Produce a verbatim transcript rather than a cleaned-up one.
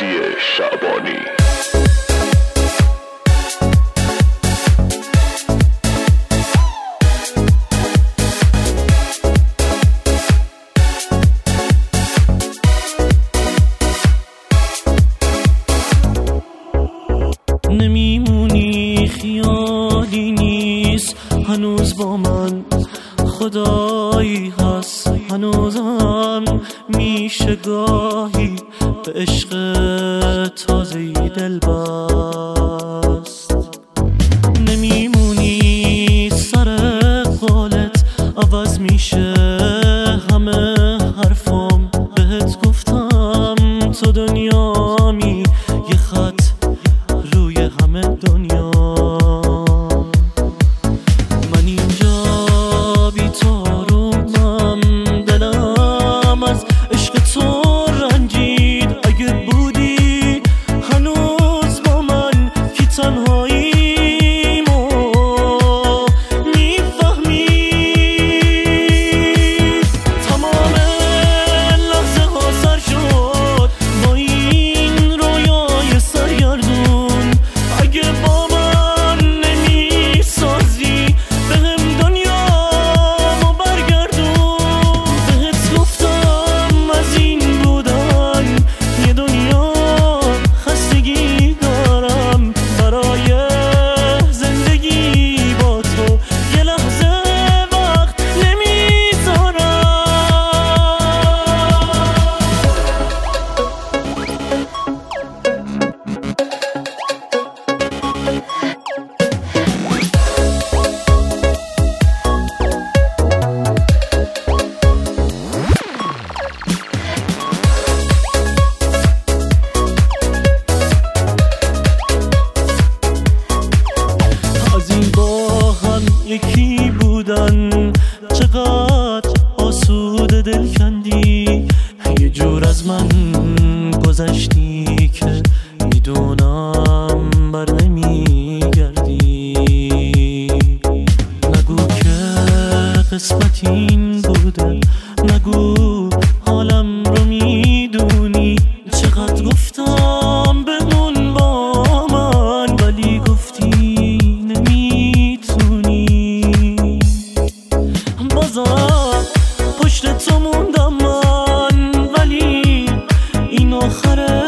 مهدی شعبانی. نمیمونی خیالی نیست هنوز با من، خدایی هست هنوزم میشه گاهی به عشق تازه‌ای دل بست. نمیمونی سر قولت عوض میشه همه حرفام، بهت گفتم تو دنیامی یه خط روی همه دنیا. من اینجا بی تو رومم، دلم از عشق تو رنجید. اگه بودی هنوز با من که تنهاییمو میفهمی. تمام لحظه ها سر شد با این رویای سرگردون. اگه با من نمی سازی بهم دنیامو برگردون. بهت گفتم از این بودن یه دنیا خستگی دارم، برای زندگی با تو یه لحظه وقت نمیذارم. از این با هم یکی بودن چقدر آسوده دل کندی. یه جور از من گذشتی که میدونم بر نمیگردی. نگو که قسمت این بوده، نگو حالم رو میدونی. چقدر گفتم بمون با من ولی گفتی نمیتونی. بازم پشت تو موندم من ولی این آخره